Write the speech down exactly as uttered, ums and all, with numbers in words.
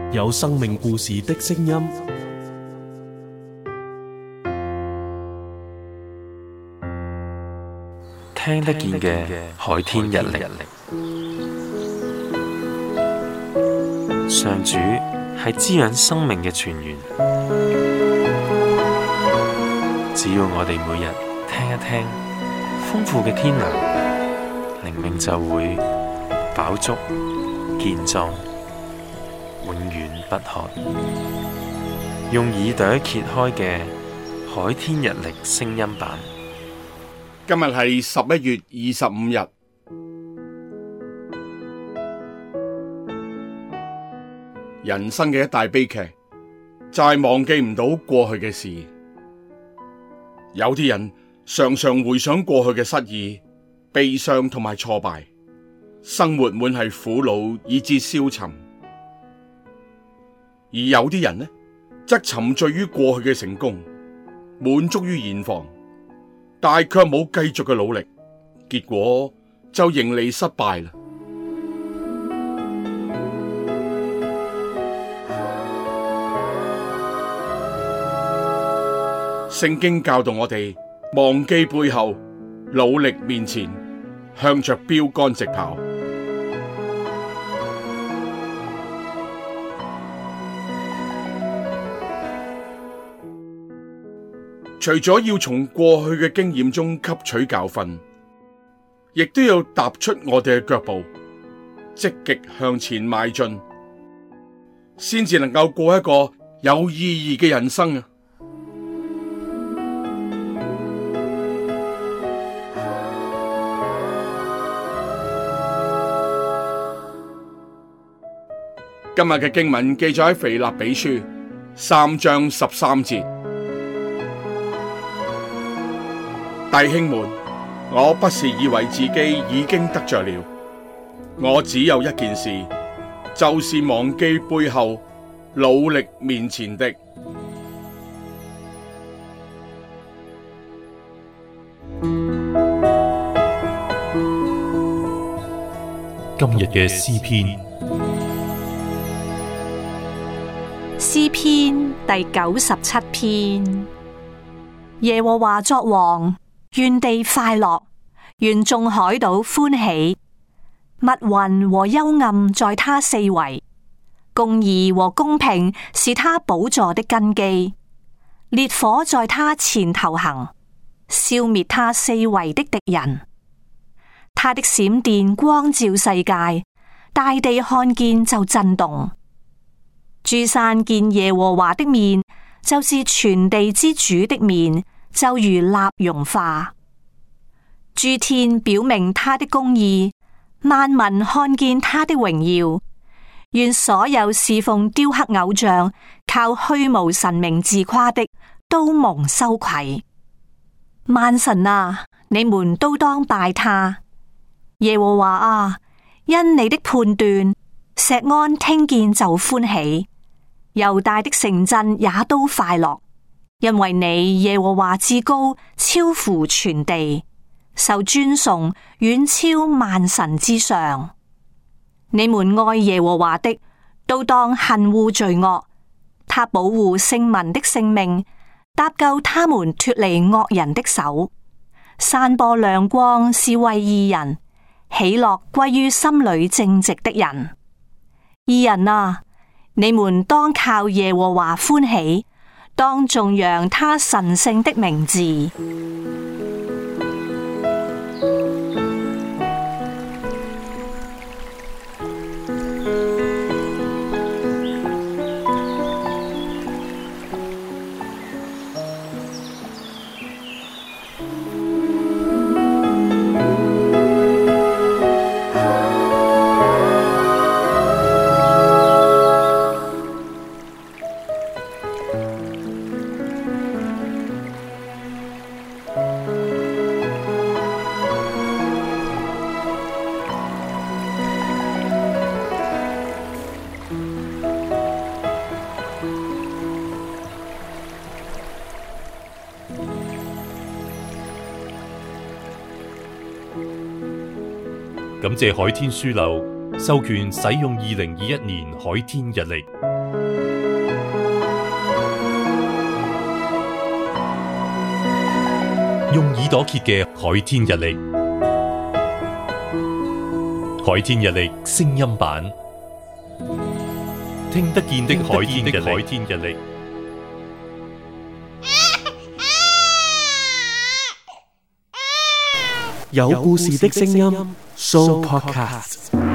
有生命故事的聲音。 聽得見嘅海天日曆，上主係滋養生命嘅泉源。只要我哋每日聽一聽，豐富嘅天糧，靈命就會飽足健壯，永遠不渴。用耳朵揭開嘅海天日曆聲音版。 今日係十一月二十五日。人生嘅一大悲劇就係忘記唔到過去嘅事。有啲人常常回想過去嘅失意、悲傷同埋挫敗，生活滿係苦惱以致消沉；而有啲人呢，則沉醉於過去嘅成功，滿足於現況，但係卻冇繼續嘅努力，結果就迎嚟失敗啦。聖經教導我哋忘記背後，努力面前，向着標杆直跑。除咗要從過去嘅經驗中吸取教訓，亦都要踏出我哋嘅腳步，積極向前邁進，先至能夠過一個有意義嘅人生啊！今日嘅經文記載喺腓立比書三章十三節。弟兄們，我不是以為自己已經得着了，我只有一件事，就是忘記背後，努力面前的。 今日嘅詩篇， 詩篇第九十七篇。耶和華作王，願地快樂，願眾海島歡喜。密雲和幽暗在他四圍，公義和公平是他寶座的根基。烈火在他前頭行，消滅他四圍的敵人。他的閃電光照世界，大地看見就震動。諸山見耶和華的面，就是全地之主的面，就如蠟融化。諸天表明他的公義，萬民看見他的榮耀。願所有侍奉雕刻偶像、靠虛無神明自誇的，都蒙羞愧。萬神啊，你們都當拜他。耶和華啊，因你的判斷，錫安聽見就歡喜，猶大的城鎮也都快樂，因為你耶和華至高，超乎全地，受尊崇，遠超萬神之上。你們愛耶和華的，都當恨惡罪惡。他保護聖民的性命，搭救他們脫離惡人的手，散播亮光是為義人，喜樂歸於心裏正直的人。義人啊，你們當靠耶和華歡喜，當頌揚他神聖的名字。 感謝海天書樓授權使用二零二一年海天日曆，用耳朵揭嘅海天日曆，海天日曆聲音版，聽得見的海天日曆。 有故事的聲音 Show Podcast。